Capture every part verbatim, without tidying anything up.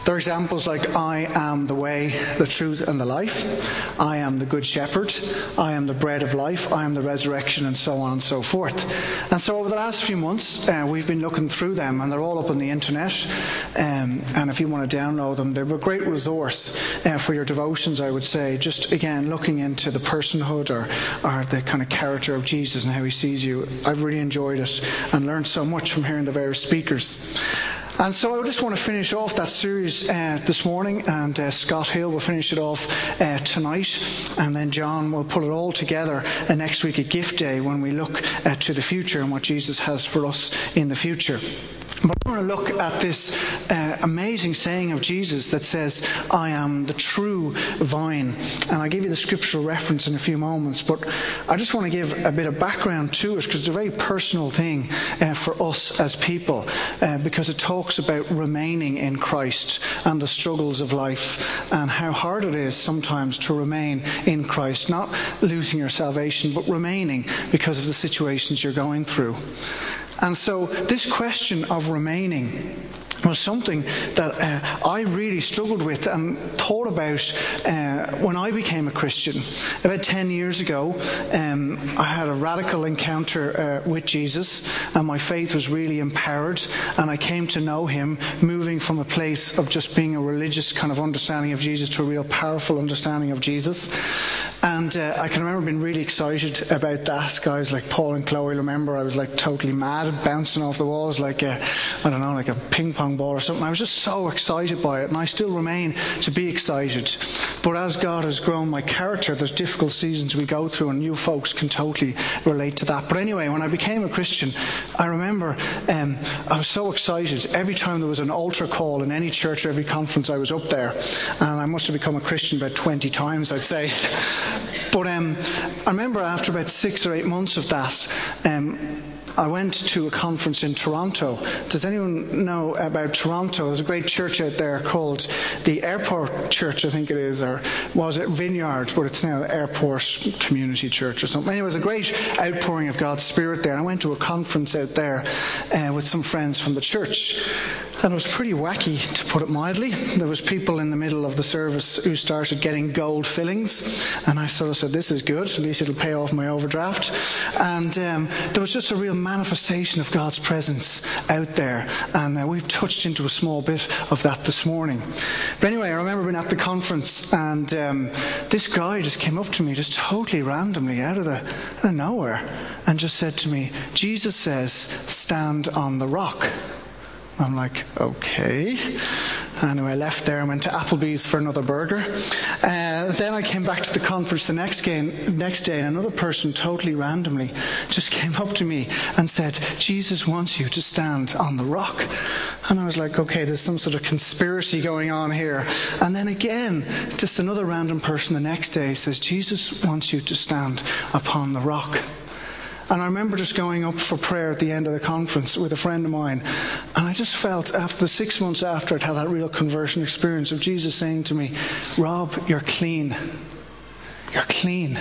There are examples like, I am the way, the truth, and the life. I am the good shepherd. I am the bread of life. I am the resurrection, and so on and so forth. And so over the last few months, uh, we've been looking through them, and they're all up on the internet. Um, and if you want to download them, they're a great resource uh, for your devotions, I would say. Just, again, looking into the personhood or, or the kind of character of Jesus and how he sees you. I've really enjoyed it and learned so much from hearing the various speakers. And so I just want to finish off that series uh, this morning, and uh, Scott Hill will finish it off uh, tonight, and then John will pull it all together uh, next week at Gift Day when we look uh, to the future and what Jesus has for us in the future. But I want to look at this uh, amazing saying of Jesus that says, I am the true vine. And I'll give you the scriptural reference in a few moments, but I just want to give a bit of background to it, because it's a very personal thing uh, for us as people, uh, because it talks about remaining in Christ and the struggles of life and how hard it is sometimes to remain in Christ, not losing your salvation, but remaining because of the situations you're going through. And so this question of remaining was something that uh, I really struggled with and thought about uh, when I became a Christian. About ten years ago, um, I had a radical encounter uh, with Jesus, and my faith was really empowered, and I came to know him, moving from a place of just being a religious kind of understanding of Jesus to a real powerful understanding of Jesus. And uh, I can remember being really excited about that. Guys like Paul and Chloe, remember, I was like totally mad, bouncing off the walls like a, I don't know, like a ping pong ball or something. I was just so excited by it, and I still remain to be excited. But as God has grown my character, there's difficult seasons we go through, and you folks can totally relate to that. But anyway, when I became a Christian, I remember um, I was so excited. Every time there was an altar call in any church or every conference, I was up there. And I must have become a Christian about twenty times, I'd say. But um, I remember after about six or eight months of that, um, I went to a conference in Toronto. Does anyone know about Toronto? There's a great church out there called the Airport Church, I think it is, or was it Vineyard, but it's now the Airport Community Church or something. Anyway, it was a great outpouring of God's Spirit there. And I went to a conference out there uh, with some friends from the church. And it was pretty wacky, to put it mildly. There was people in the middle of the service who started getting gold fillings, and I sort of said, this is good, at least it'll pay off my overdraft. And um, there was just a real manifestation of God's presence out there, and uh, we've touched into a small bit of that this morning. But anyway, I remember being at the conference, and um, this guy just came up to me, just totally randomly, out of, the, out of nowhere, and just said to me, Jesus says, stand on the rock. I'm like, okay. Anyway, I left there and went to Applebee's for another burger. Uh, then I came back to the conference the next day, next day, and another person totally randomly just came up to me and said, Jesus wants you to stand on the rock. And I was like, okay, there's some sort of conspiracy going on here. And then again, just another random person the next day says, Jesus wants you to stand upon the rock. And I remember just going up for prayer at the end of the conference with a friend of mine, and I just felt, after the six months after I'd had that real conversion experience, of Jesus saying to me, Rob, you're clean. You're clean.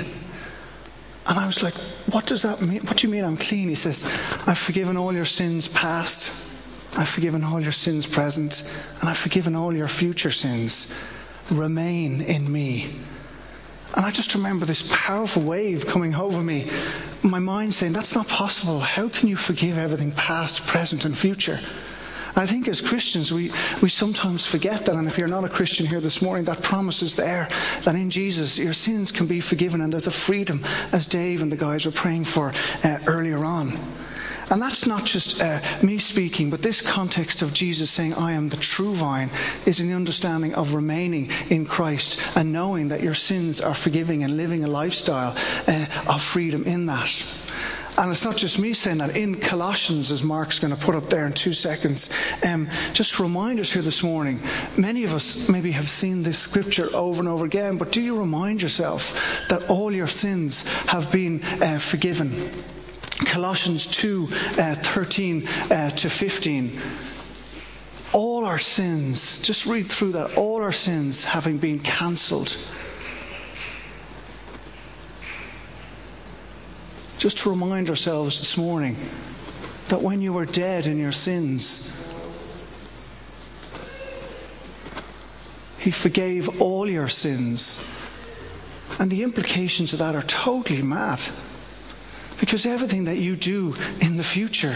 And I was like, what does that mean? What do you mean I'm clean? He says, I've forgiven all your sins past, I've forgiven all your sins present, and I've forgiven all your future sins. Remain in me. And I just remember this powerful wave coming over me, my mind saying, that's not possible. How can you forgive everything past, present, and future? I think as Christians, we, we sometimes forget that. And if you're not a Christian here this morning, that promise is there, that in Jesus, your sins can be forgiven, and there's a freedom, as Dave and the guys were praying for uh, earlier on. And that's not just uh, me speaking, but this context of Jesus saying, I am the true vine, is in the understanding of remaining in Christ and knowing that your sins are forgiving and living a lifestyle uh, of freedom in that. And it's not just me saying that. In Colossians, as Mark's going to put up there in two seconds, um, just to remind us here this morning, many of us maybe have seen this scripture over and over again, but do you remind yourself that all your sins have been uh, forgiven? Colossians two, uh, thirteen uh, to fifteen. All our sins, just read through that, all our sins having been cancelled. Just to remind ourselves this morning that when you were dead in your sins, He forgave all your sins. And the implications of that are totally mad. Because everything that you do in the future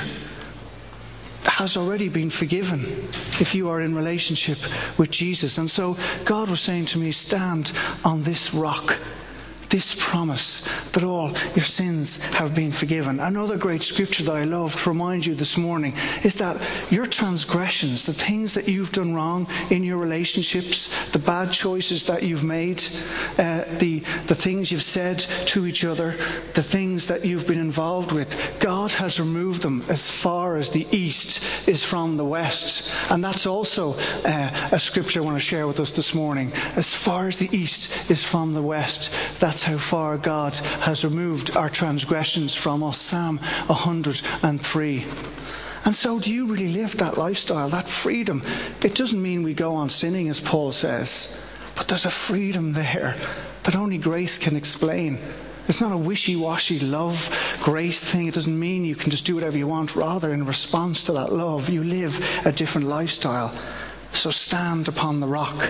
has already been forgiven if you are in relationship with Jesus. And so God was saying to me, stand on this rock, this promise that all your sins have been forgiven. Another great scripture that I love to remind you this morning is that your transgressions, the things that you've done wrong in your relationships, the bad choices that you've made, uh, the, the things you've said to each other, the things that you've been involved with, God has removed them as far as the east is from the west. And that's also uh, a scripture I want to share with us this morning. As far as the east is from the west, that's how far God has removed our transgressions from us. Psalm one hundred three. And so do you really live that lifestyle, that freedom? It doesn't mean we go on sinning, as Paul says, but there's a freedom there that only grace can explain. It's not a wishy-washy love, grace thing. It doesn't mean you can just do whatever you want. Rather, in response to that love, you live a different lifestyle. So stand upon the rock.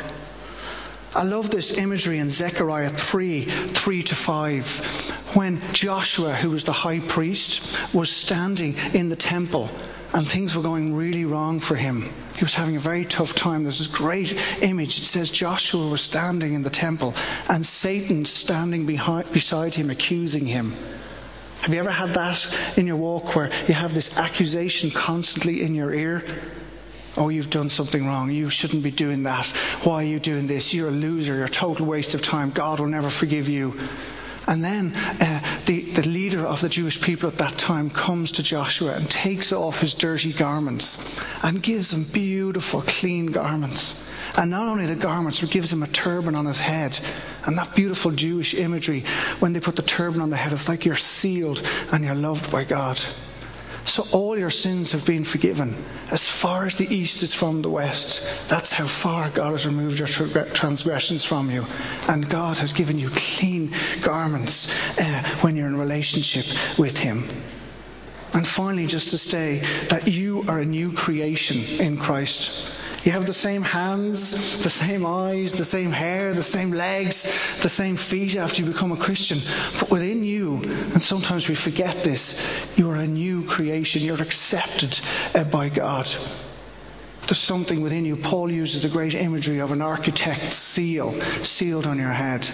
I love this imagery in Zechariah three, three to five, when Joshua, who was the high priest, was standing in the temple and things were going really wrong for him. He was having a very tough time. There's this great image. It says Joshua was standing in the temple and Satan standing behind, beside him, accusing him. Have you ever had that in your walk where you have this accusation constantly in your ear? Oh, you've done something wrong. You shouldn't be doing that. Why are you doing this? You're a loser. You're a total waste of time. God will never forgive you. And then uh, the, the leader of the Jewish people at that time comes to Joshua and takes off his dirty garments and gives him beautiful, clean garments. And not only the garments, but gives him a turban on his head. And that beautiful Jewish imagery, when they put the turban on the head, it's like you're sealed and you're loved by God. So all your sins have been forgiven. As far as the east is from the west, that's how far God has removed your transgressions from you. And God has given you clean garments uh, when you're in relationship with Him. And finally, just to say that you are a new creation in Christ. You have the same hands, the same eyes, the same hair, the same legs, the same feet after you become a Christian. But within you, and sometimes we forget this, you are a new creation. You're accepted uh, by God. There's something within you. Paul uses the great imagery of an architect's seal, sealed on your head.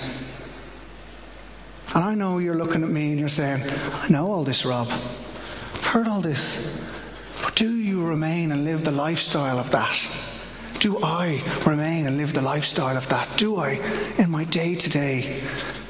And I know you're looking at me and you're saying, I know all this, Rob. I've heard all this. But do you remain and live the lifestyle of that? Do I remain and live the lifestyle of that? Do I in my day-to-day?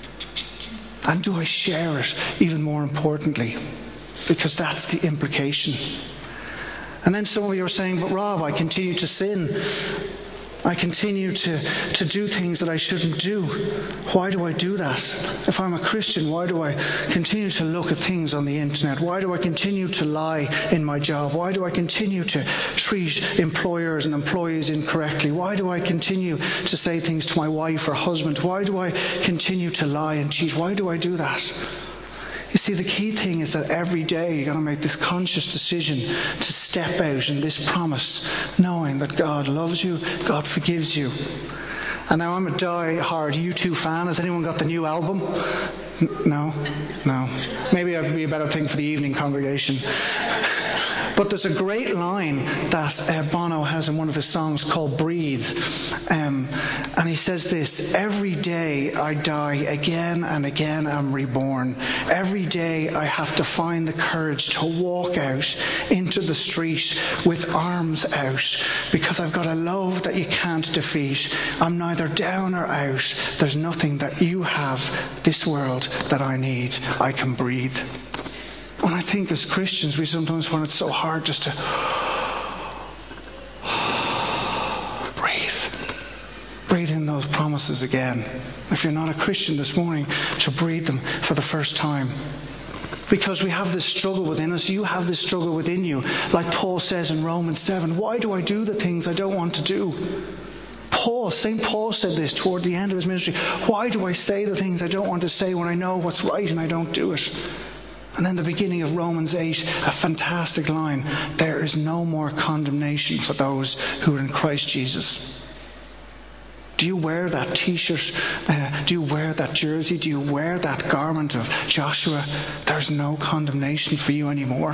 And do I share it even more importantly? Because that's the implication. And then some of you are saying, but Rob, I continue to sin. I continue to, to do things that I shouldn't do. Why do I do that? If I'm a Christian, why do I continue to look at things on the internet? Why do I continue to lie in my job? Why do I continue to treat employers and employees incorrectly? Why do I continue to say things to my wife or husband? Why do I continue to lie and cheat? Why do I do that? You see, the key thing is that every day you've got to make this conscious decision to step out in this promise, knowing that God loves you, God forgives you. And now I'm a die-hard U two fan. Has anyone got the new album? No? No. Maybe that would be a better thing for the evening congregation. But there's a great line that uh, Bono has in one of his songs called Breathe. Um, and he says this, every day I die again and again I'm reborn. Every day I have to find the courage to walk out into the street with arms out because I've got a love that you can't defeat. I'm neither down or out. There's nothing that you have, this world, that I need. I can breathe. And I think as Christians, we sometimes find it so hard just to breathe. Breathe in those promises again. If you're not a Christian this morning, to breathe them for the first time. Because we have this struggle within us. You have this struggle within you. Like Paul says in Romans seven, why do I do the things I don't want to do? Paul, Saint Paul said this toward the end of his ministry. Why do I say the things I don't want to say when I know what's right and I don't do it? And then the beginning of Romans eight, a fantastic line. There is no more condemnation for those who are in Christ Jesus. Do you wear that t-shirt? Uh, do you wear that jersey? Do you wear that garment of Joshua? There's no condemnation for you anymore.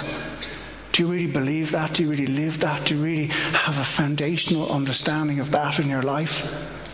Do you really believe that? Do you really live that? Do you really have a foundational understanding of that in your life?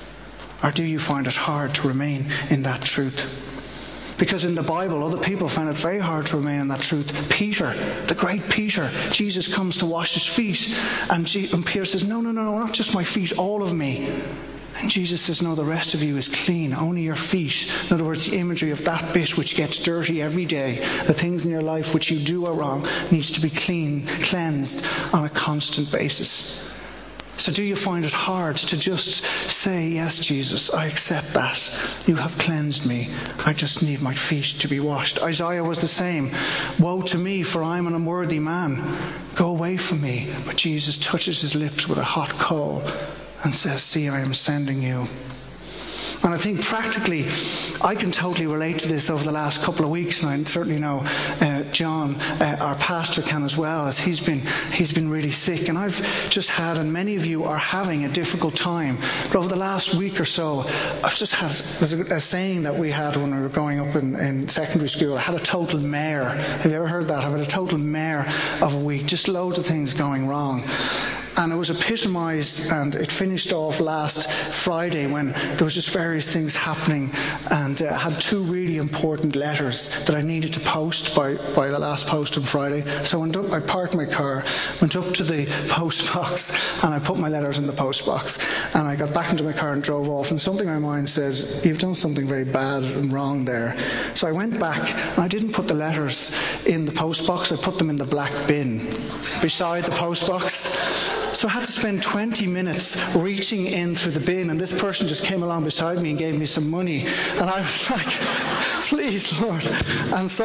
Or do you find it hard to remain in that truth? Because in the Bible, other people found it very hard to remain in that truth. Peter, the great Peter, Jesus comes to wash his feet. And, G- and Peter says, no, no, no, no, not just my feet, all of me. And Jesus says, no, the rest of you is clean, only your feet. In other words, the imagery of that bit which gets dirty every day, the things in your life which you do are wrong, needs to be clean, cleansed on a constant basis. So do you find it hard to just say, yes, Jesus, I accept that. You have cleansed me. I just need my feet to be washed. Isaiah was the same. Woe to me, for I am an unworthy man. Go away from me. But Jesus touches his lips with a hot coal and says, see, I am sending you. And I think practically, I can totally relate to this over the last couple of weeks, and I certainly know uh, John, uh, our pastor, can as well, as he's been he's been really sick. And I've just had, and many of you are having a difficult time. But over the last week or so, I've just had, there's a, a saying that we had when we were growing up in, in secondary school. I had a total mare. Have you ever heard that? I've had a total mare of a week. Just loads of things going wrong. And it was epitomised, and it finished off last Friday when there was just various things happening, and uh, I had two really important letters that I needed to post by, by the last post on Friday. So I, went up, I parked my car, went up to the post box, and I put my letters in the post box. And I got back into my car and drove off, and something in my mind says, you've done something very bad and wrong there. So I went back, and I didn't put the letters in the post box, I put them in the black bin beside the post box. So I had to spend twenty minutes reaching in through the bin, and this person just came along beside me and gave me some money. And I was like, please, Lord. And so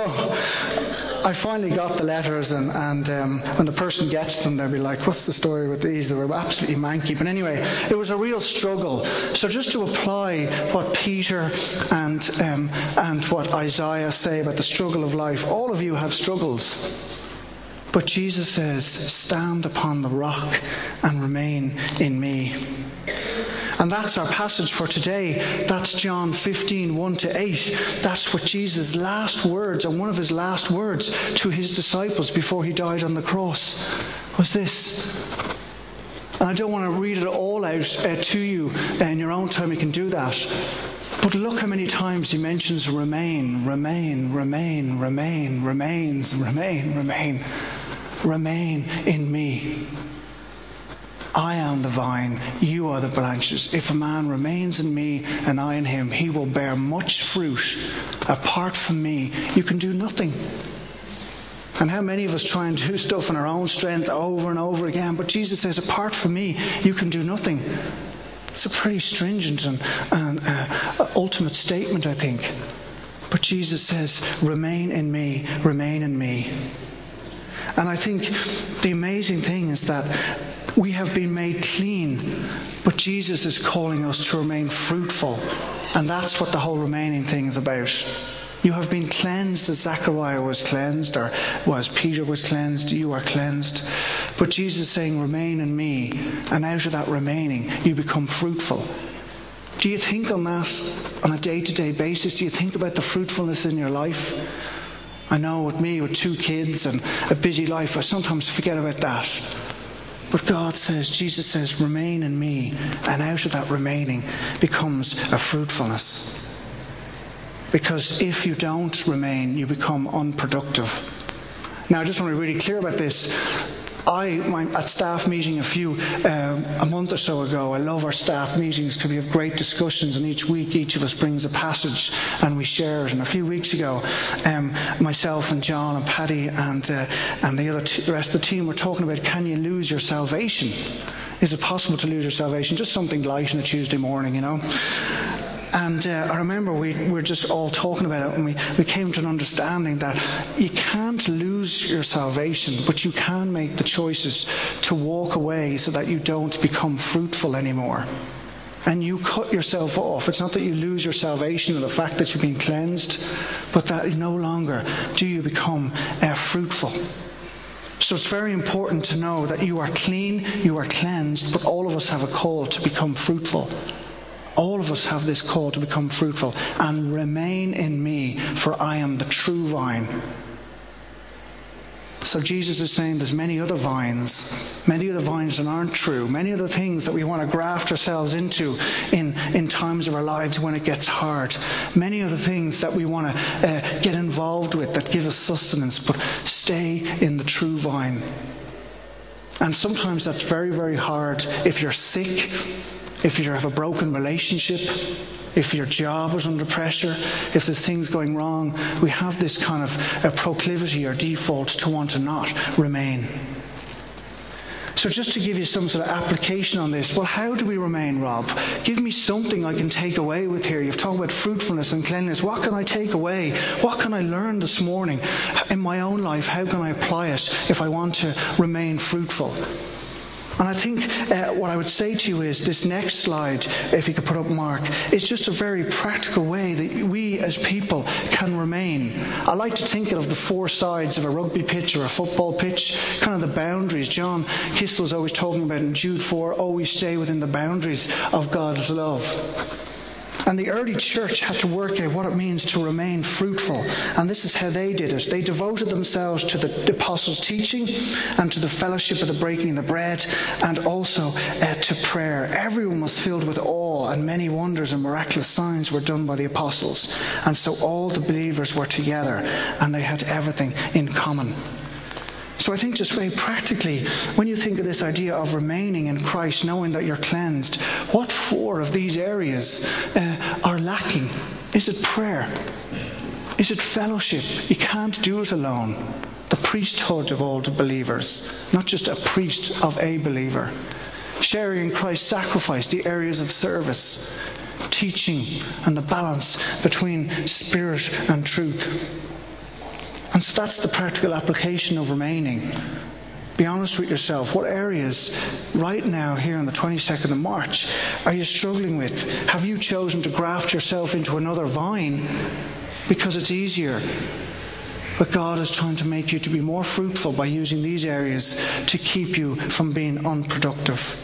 I finally got the letters, and, and um, when the person gets them, they'll be like, what's the story with these? They were absolutely manky. But anyway, it was a real struggle. So just to apply what Peter and, um, and what Isaiah say about the struggle of life, all of you have struggles. But Jesus says, stand upon the rock and remain in me. And that's our passage for today. That's John fifteen, one to eight. That's what Jesus' last words, and one of his last words to his disciples before he died on the cross, was this. And I don't want to read it all out uh, to you in your own time. You can do that. But look how many times he mentions remain, remain, remain, remain, remains, remain, remain, remain in me. I am the vine, you are the branches. If a man remains in me and I in him, he will bear much fruit. Apart from me, you can do nothing. And how many of us try and do stuff in our own strength over and over again? But Jesus says, apart from me, you can do nothing. It's a pretty stringent and, and uh, ultimate statement, I think. But Jesus says, remain in me, remain in me. And I think the amazing thing is that we have been made clean, but Jesus is calling us to remain fruitful. And that's what the whole remaining thing is about. You have been cleansed as Zechariah was cleansed, or was Peter was cleansed, you are cleansed. But Jesus is saying, remain in me, and out of that remaining, you become fruitful. Do you think on that on a day-to-day basis? Do you think about the fruitfulness in your life? I know with me, with two kids and a busy life, I sometimes forget about that. But God says, Jesus says, remain in me, and out of that remaining becomes a fruitfulness. Because if you don't remain, you become unproductive. Now, I just want to be really clear about this. I, my, at staff meeting a few, um, a month or so ago, I love our staff meetings because we have great discussions, and each week each of us brings a passage and we share it. And a few weeks ago, um, myself and John and Paddy and uh, and the other t- the rest of the team were talking about, can you lose your salvation? Is it possible to lose your salvation? Just something light on a Tuesday morning, you know. And uh, I remember we were just all talking about it, and we, we came to an understanding that you can't lose your salvation, but you can make the choices to walk away so that you don't become fruitful anymore. And you cut yourself off. It's not that you lose your salvation or the fact that you've been cleansed, but that no longer do you become uh, fruitful. So it's very important to know that you are clean, you are cleansed, but all of us have a call to become fruitful. All of us have this call to become fruitful. And remain in me, for I am the true vine. So Jesus is saying there's many other vines, many other vines that aren't true, many other things that we want to graft ourselves into in, in times of our lives when it gets hard, many other things that we want to uh, get involved with that give us sustenance, but stay in the true vine. And sometimes that's very, very hard if you're sick, if you have a broken relationship, if your job is under pressure, if there's things going wrong. We have this kind of a proclivity or default to want to not remain. So just to give you some sort of application on this, well, how do we remain, Rob? Give me something I can take away with here. You've talked about fruitfulness and cleanliness. What can I take away? What can I learn this morning in my own life? How can I apply it if I want to remain fruitful? And I think uh, what I would say to you is this next slide, if you could put up, Mark, is just a very practical way that we as people can remain. I like to think of the four sides of a rugby pitch or a football pitch, kind of the boundaries. John Kistel's always talking about in Jude four, always stay within the boundaries of God's love. And the early church had to work out what it means to remain fruitful. And this is how they did it. They devoted themselves to the apostles' teaching and to the fellowship of the breaking of the bread and also uh, to prayer. Everyone was filled with awe, and many wonders and miraculous signs were done by the apostles. And so all the believers were together and they had everything in common. So I think just very practically, when you think of this idea of remaining in Christ, knowing that you're cleansed, what four of these areas uh, are lacking? Is it prayer? Is it fellowship? You can't do it alone. The priesthood of all the believers, not just a priest of a believer. Sharing in Christ's sacrifice, the areas of service, teaching, and the balance between spirit and truth. And so that's the practical application of remaining. Be honest with yourself. What areas right now here on the twenty-second of March are you struggling with? Have you chosen to graft yourself into another vine because it's easier? But God is trying to make you to be more fruitful by using these areas to keep you from being unproductive.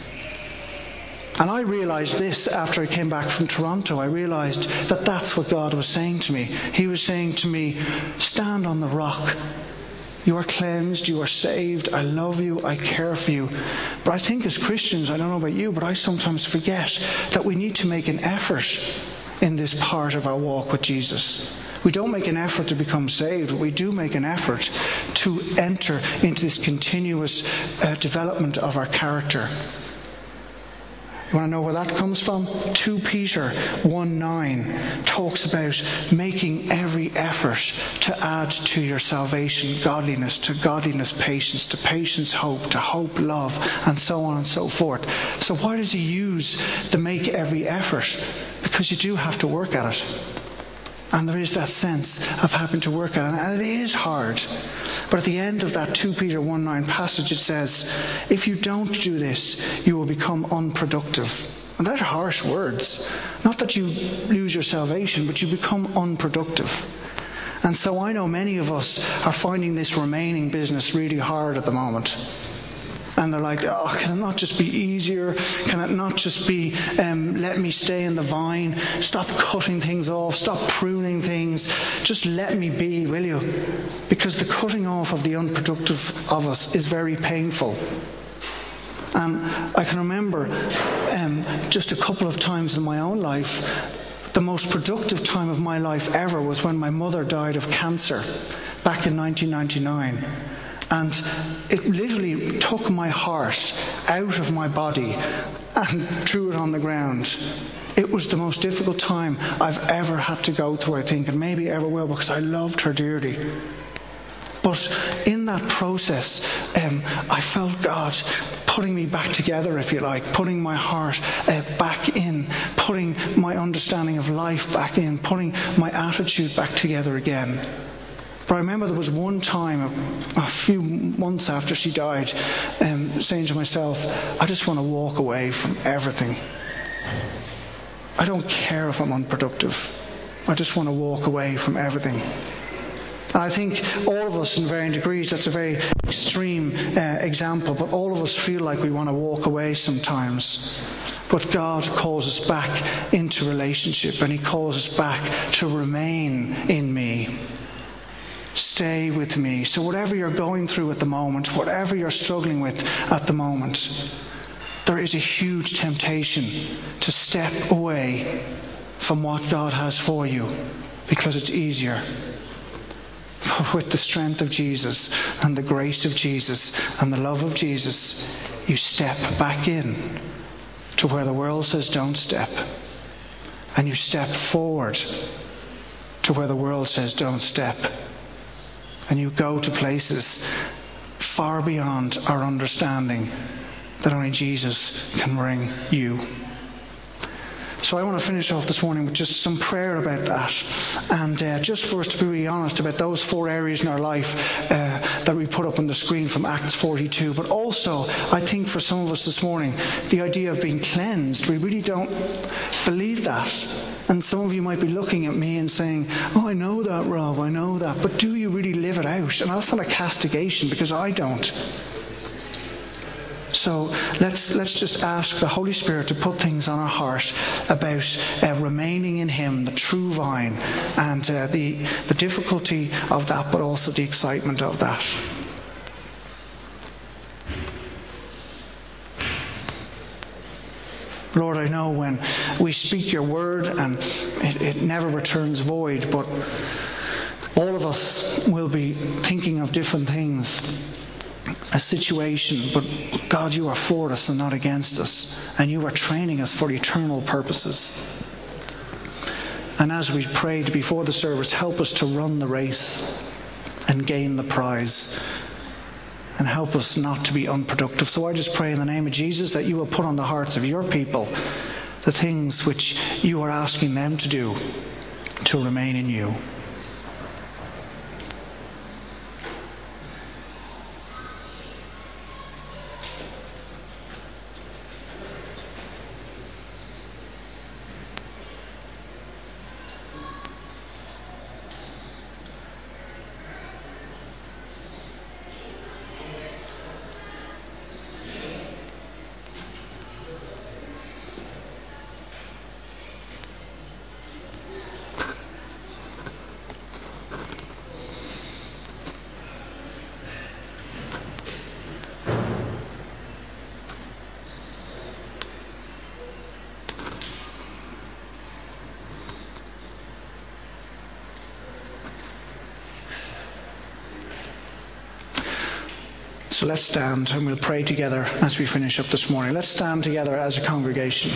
And I realised this after I came back from Toronto. I realised that that's what God was saying to me. He was saying to me, stand on the rock. You are cleansed, you are saved, I love you, I care for you. But I think as Christians, I don't know about you, but I sometimes forget that we need to make an effort in this part of our walk with Jesus. We don't make an effort to become saved, but we do make an effort to enter into this continuous uh, development of our character. You want to know where that comes from? Second Peter one nine talks about making every effort to add to your salvation godliness, to godliness patience, to patience hope, to hope love, and so on and so forth. So why does he use the make every effort? Because you do have to work at it. And there is that sense of having to work at it. And it is hard. But at the end of that Second Peter one nine passage, it says, if you don't do this, you will become unproductive. And those are harsh words. Not that you lose your salvation, but you become unproductive. And so I know many of us are finding this remaining business really hard at the moment. And they're like, oh, can it not just be easier? Can it not just be, um, let me stay in the vine? Stop cutting things off. Stop pruning things. Just let me be, will you? Because the cutting off of the unproductive of us is very painful. And I can remember um, just a couple of times in my own life, the most productive time of my life ever was when my mother died of cancer back in nineteen ninety-nine. And it literally took my heart out of my body and threw it on the ground. It was the most difficult time I've ever had to go through, I think, and maybe ever will, because I loved her dearly. But in that process, um, I felt God putting me back together, if you like, putting my heart uh, back in, putting my understanding of life back in, putting my attitude back together again. But I remember there was one time, a, a few months after she died, um, saying to myself, I just want to walk away from everything. I don't care if I'm unproductive. I just want to walk away from everything. And I think all of us in varying degrees, that's a very extreme uh, example, but all of us feel like we want to walk away sometimes. but God calls us back into relationship, and he calls us back to remain in me. Stay with me. So whatever you're going through at the moment, whatever you're struggling with at the moment, there is a huge temptation to step away from what God has for you because it's easier. But with the strength of Jesus and the grace of Jesus and the love of Jesus, you step back in to where the world says don't step. And you step forward to where the world says don't step. And you go to places far beyond our understanding that only Jesus can bring you. So I want to finish off this morning with just some prayer about that. And uh, just for us to be really honest about those four areas in our life uh, that we put up on the screen from Acts forty-two. But also, I think for some of us this morning, the idea of being cleansed, we really don't believe that. And some of you might be looking at me and saying, oh, I know that, Rob, I know that. But do you really live it out? And that's not a castigation, because I don't. So let's let's just ask the Holy Spirit to put things on our heart about uh, remaining in him, the true vine, and uh, the, the difficulty of that, but also the excitement of that. Lord, I know when we speak your word and it, it never returns void, but all of us will be thinking of different things, a situation, but God, you are for us and not against us, and you are training us for eternal purposes. And as we prayed before the service, help us to run the race and gain the prize, and help us not to be unproductive. So I just pray in the name of Jesus that you will put on the hearts of your people the things which you are asking them to do to remain in you. So let's stand and we'll pray together as we finish up this morning. Let's stand together as a congregation.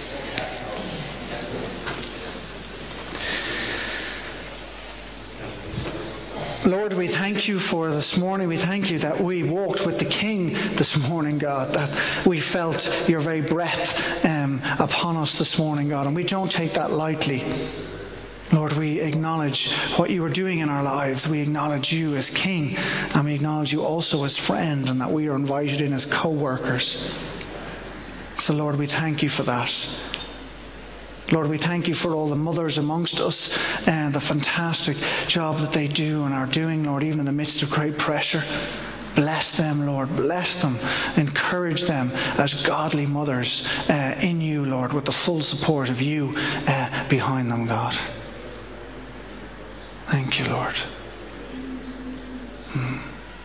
Lord, we thank you for this morning. We thank you that we walked with the King this morning, God, that we felt your very breath um, upon us this morning, God, and we don't take that lightly. Lord, we acknowledge what you are doing in our lives. We acknowledge you as King, and we acknowledge you also as friend, and that we are invited in as co-workers. So, Lord, we thank you for that. Lord, we thank you for all the mothers amongst us and the fantastic job that they do and are doing, Lord, even in the midst of great pressure. Bless them, Lord. Bless them. Encourage them as godly mothers uh, in you, Lord, with the full support of you uh, behind them, God. Thank you, Lord. Mm.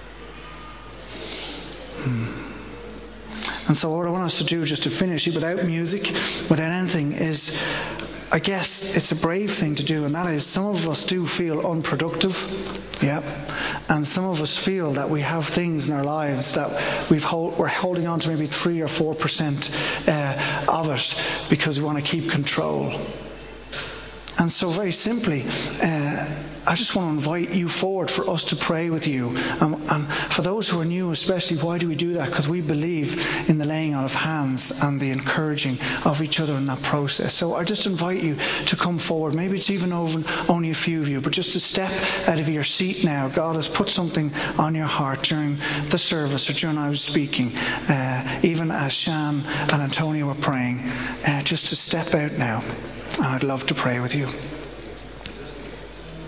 Mm. And so what I want us to do, just to finish it without music, without anything, is, I guess it's a brave thing to do, and that is, some of us do feel unproductive, yeah, and some of us feel that we have things in our lives that we've hold, we're holding on to maybe three or four percent uh, of it because we want to keep control. And so very simply, uh, I just want to invite you forward for us to pray with you. Um, and for those who are new especially, why do we do that? Because we believe in the laying on of hands and the encouraging of each other in that process. So I just invite you to come forward. Maybe it's even over only a few of you, but just to step out of your seat now. God has put something on your heart during the service or during I was speaking, uh, even as Shan and Antonia were praying, uh, just to step out now. I'd love to pray with you.